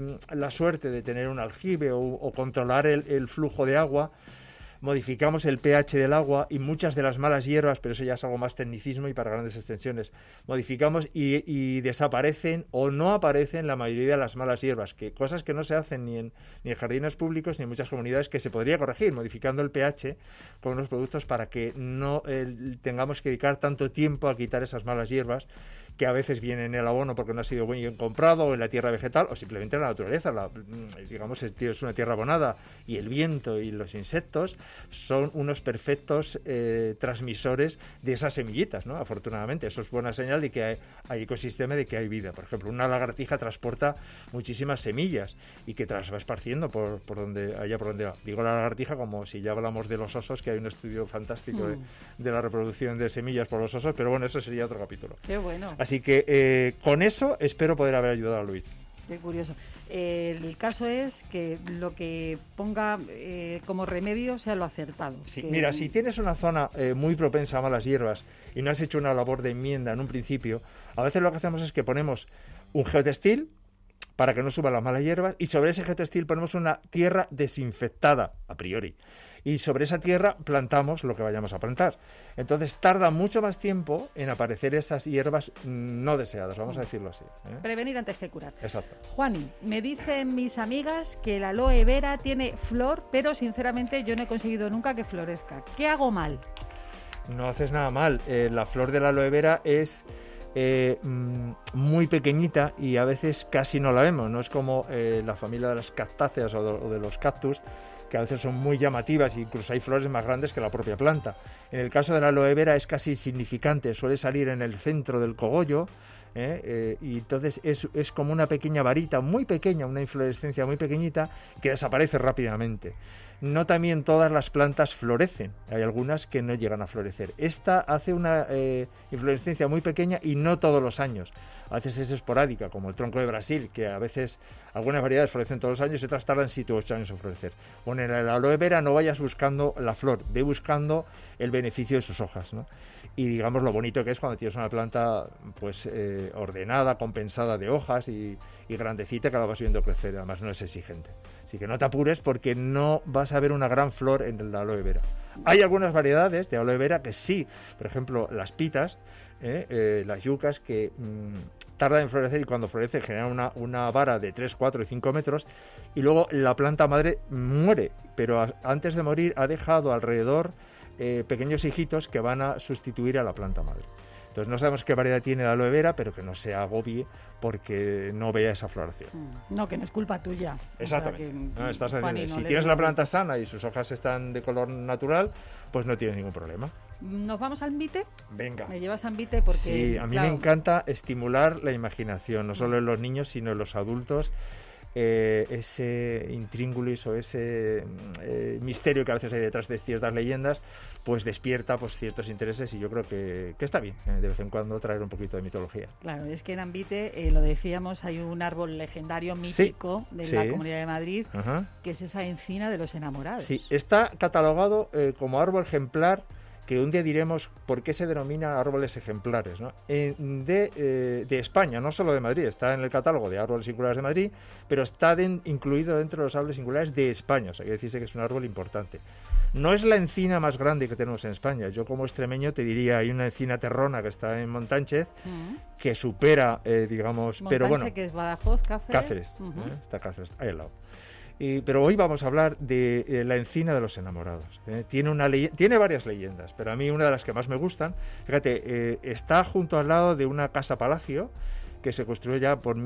la suerte de tener un aljibe o controlar el flujo de agua, modificamos el pH del agua y muchas de las malas hierbas, pero eso ya es algo más tecnicismo y para grandes extensiones, modificamos y desaparecen o no aparecen la mayoría de las malas hierbas, que cosas que no se hacen ni en jardines públicos ni en muchas comunidades, que se podría corregir modificando el pH con unos productos para que no tengamos que dedicar tanto tiempo a quitar esas malas hierbas que a veces vienen en el abono porque no ha sido bien comprado, o en la tierra vegetal, o simplemente en la naturaleza. Digamos, es una tierra abonada y el viento y los insectos son unos perfectos transmisores de esas semillitas, ¿no? Afortunadamente, eso es buena señal de que hay ecosistema, de que hay vida. Por ejemplo, una lagartija transporta muchísimas semillas y que las va esparciendo por donde va. Digo la lagartija como si ya hablamos de los osos, que hay un estudio fantástico de la reproducción de semillas por los osos, pero bueno, eso sería otro capítulo. Qué bueno. Así que con eso espero poder haber ayudado a Luis. Qué curioso. El caso es que lo que ponga como remedio sea lo acertado. Sí, mira, si tienes una zona muy propensa a malas hierbas y no has hecho una labor de enmienda en un principio, a veces lo que hacemos es que ponemos un geotextil para que no suban las malas hierbas y sobre ese geotextil ponemos una tierra desinfectada a priori. Y sobre esa tierra plantamos lo que vayamos a plantar. Entonces tarda mucho más tiempo en aparecer esas hierbas no deseadas, vamos a decirlo así. Prevenir antes que curar. Exacto. Juani, me dicen mis amigas que la aloe vera tiene flor, pero sinceramente yo no he conseguido nunca que florezca. ¿Qué hago mal? No haces nada mal. La flor de la aloe vera es muy pequeñita y a veces casi no la vemos. No es como la familia de las cactáceas o de los cactus, que a veces son muy llamativas e incluso hay flores más grandes que la propia planta. En el caso de la aloe vera es casi insignificante, suele salir en el centro del cogollo, y entonces es como una pequeña varita muy pequeña, una inflorescencia muy pequeñita que desaparece rápidamente. No también todas las plantas florecen, hay algunas que no llegan a florecer. Esta hace una inflorescencia muy pequeña y no todos los años. A veces es esporádica, como el tronco de Brasil, que a veces algunas variedades florecen todos los años y otras tardan 7 u 8 años en florecer. Bueno, en la aloe vera no vayas buscando la flor, ve buscando el beneficio de sus hojas, ¿no? Y digamos lo bonito que es cuando tienes una planta pues ordenada, compensada de hojas y grandecita, que la vas viendo crecer, además no es exigente. Así que no te apures porque no vas a ver una gran flor en la aloe vera. Hay algunas variedades de aloe vera que sí, por ejemplo las pitas, las yucas, que tardan en florecer y cuando florece generan una vara de 3, 4 y 5 metros y luego la planta madre muere, pero antes de morir ha dejado alrededor pequeños hijitos que van a sustituir a la planta madre. Entonces no sabemos qué variedad tiene la aloe vera, pero que no se agobie porque no vea esa floración. No, que no es culpa tuya. Exactamente. O sea, que, si tienes la planta sana y sus hojas están de color natural, pues no tienes ningún problema. ¿Nos vamos al Envite? Venga. Me llevas a Envite porque... Sí, a mí me encanta estimular la imaginación, no solo en los niños, sino en los adultos. Ese intríngulis o ese misterio que a veces hay detrás de ciertas leyendas, pues despierta pues ciertos intereses, y yo creo que está bien de vez en cuando traer un poquito de mitología. Claro, es que en Envite, lo decíamos, hay un árbol legendario mítico de la Comunidad de Madrid, que es esa encina de los enamorados. Sí, está catalogado como árbol ejemplar, que un día diremos por qué se denomina árboles ejemplares, ¿no? De España, no solo de Madrid. Está en el catálogo de árboles singulares de Madrid, pero está incluido dentro de los árboles singulares de España, o sea, que decirse que es un árbol importante. No es la encina más grande que tenemos en España. Yo como extremeño te diría, hay una encina terrona que está en Montánchez, que supera, digamos... Montánchez, pero bueno, que es Badajoz, Cáceres. Cáceres, está Cáceres, ahí al lado. Pero hoy vamos a hablar de la encina de los enamorados. Tiene varias leyendas, pero a mí una de las que más me gustan, fíjate, está junto al lado de una casa-palacio que se construyó ya por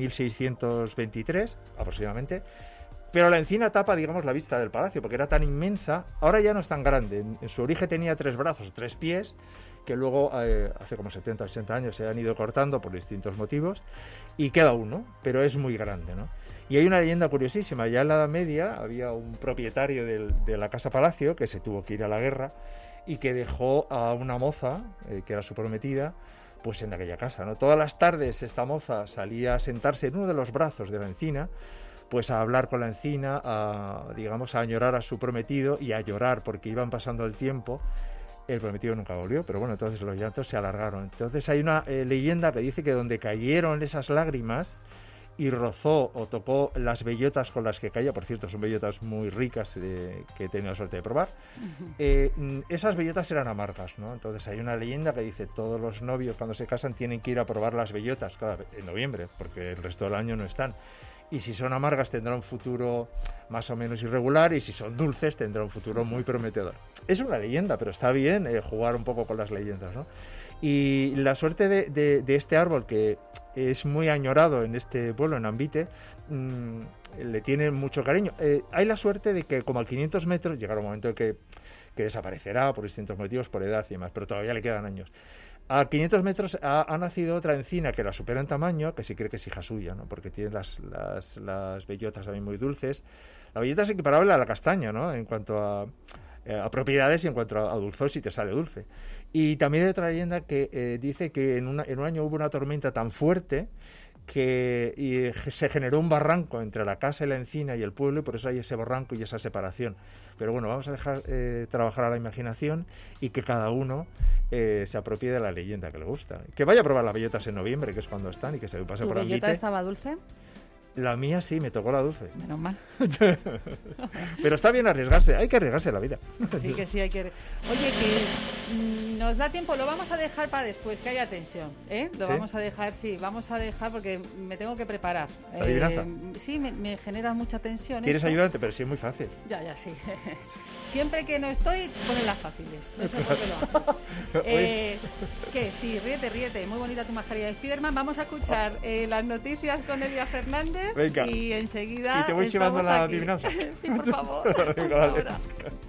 1623 aproximadamente, pero la encina tapa, digamos, la vista del palacio, porque era tan inmensa. Ahora ya no es tan grande. En su origen tenía 3 brazos, 3 pies, que luego hace como 70 o 80 años se han ido cortando por distintos motivos, y queda uno, pero es muy grande, ¿no? Y hay una leyenda curiosísima. Ya en la Edad Media había un propietario de la Casa Palacio que se tuvo que ir a la guerra y que dejó a una moza, que era su prometida, pues en aquella casa, ¿no? Todas las tardes esta moza salía a sentarse en uno de los brazos de la encina, pues a hablar con la encina, a añorar a su prometido y a llorar porque iban pasando el tiempo. El prometido nunca volvió, pero bueno, entonces los llantos se alargaron. Entonces hay una leyenda que dice que donde cayeron esas lágrimas y rozó o tocó las bellotas con las que caía, por cierto, son bellotas muy ricas que he tenido la suerte de probar, esas bellotas eran amargas, ¿no? Entonces hay una leyenda que dice todos los novios cuando se casan tienen que ir a probar las bellotas en noviembre, porque el resto del año no están. Y si son amargas tendrá un futuro más o menos irregular, y si son dulces tendrá un futuro muy prometedor. Es una leyenda, pero está bien jugar un poco con las leyendas, ¿no? Y la suerte de este árbol, que es muy añorado en este pueblo, en Envite, le tiene mucho cariño. Hay la suerte de que como a 500 metros, llegará un momento en que desaparecerá por distintos motivos, por edad y demás, pero todavía le quedan años. A 500 metros ha nacido otra encina que la supera en tamaño, que se cree que es hija suya, ¿no? Porque tiene las bellotas también muy dulces. La bellota es equiparable a la castaña, ¿no? En cuanto a propiedades y en cuanto a dulzor, si te sale dulce. Y también hay otra leyenda que dice que en un año hubo una tormenta tan fuerte que se generó un barranco entre la casa y la encina y el pueblo, y por eso hay ese barranco y esa separación. Pero bueno, vamos a dejar trabajar a la imaginación y que cada uno se apropie de la leyenda que le gusta. Que vaya a probar las bellotas en noviembre, que es cuando están, y que se pase por Envite. ¿Tu bellota estaba dulce? La mía sí, me tocó la dulce. Menos mal. Pero está bien arriesgarse, hay que arriesgarse en la vida. Sí, que sí, hay que... Oye, que nos da tiempo, lo vamos a dejar para después, que haya tensión, ¿eh? Lo ¿Sí? vamos a dejar porque me tengo que preparar. ¿La adivinanza? Sí, me genera mucha tensión. ¿Quieres esto. ayudarte? Pero sí es muy fácil. Ya, sí. Siempre que no estoy, ponen las fáciles. No sé por qué lo haces. ¿Qué? Sí, ríete. Muy bonita tu mascarilla de Spiderman. Vamos a escuchar las noticias con Elia Fernández. Venga. Y enseguida... ¿Y te voy llevando la adivinanza? Sí, por favor. Venga, vale. Ahora.